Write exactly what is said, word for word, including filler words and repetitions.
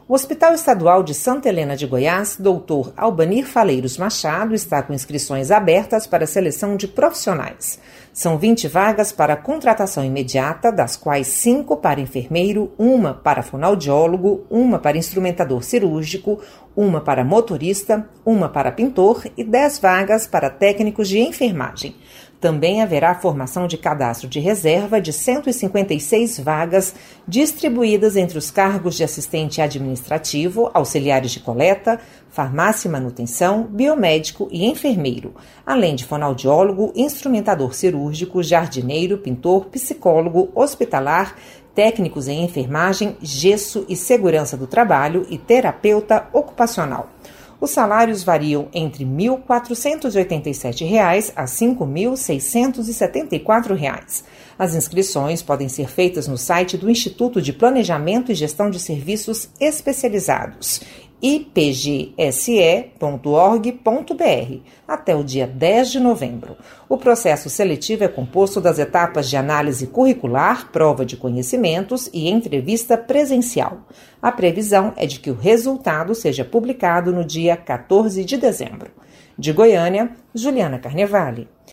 O Hospital Estadual de Santa Helena de Goiás, doutor Albanir Faleiros Machado, está com inscrições abertas para a seleção de profissionais. São vinte vagas para contratação imediata, das quais cinco para enfermeiro, uma para fonoaudiólogo, uma para instrumentador cirúrgico, uma para motorista, uma para pintor e dez vagas para técnicos de enfermagem. Também haverá formação de cadastro de reserva de cento e cinquenta e seis vagas distribuídas entre os cargos de assistente administrativo, auxiliares de coleta, farmácia e manutenção, biomédico e enfermeiro, além de fonoaudiólogo, instrumentador cirúrgico, jardineiro, pintor, psicólogo, hospitalar, técnicos em enfermagem, gesso e segurança do trabalho e terapeuta ocupacional. Os salários variam entre mil quatrocentos e oitenta e sete reais a cinco mil seiscentos e setenta e quatro reais. As inscrições podem ser feitas no site do Instituto de Planejamento e Gestão de Serviços Especializados, i p g s e ponto org ponto b r, até o dia dez de novembro. O processo seletivo é composto das etapas de análise curricular, prova de conhecimentos e entrevista presencial. A previsão é de que o resultado seja publicado no dia quatorze de dezembro. De Goiânia, Juliana Carnevale.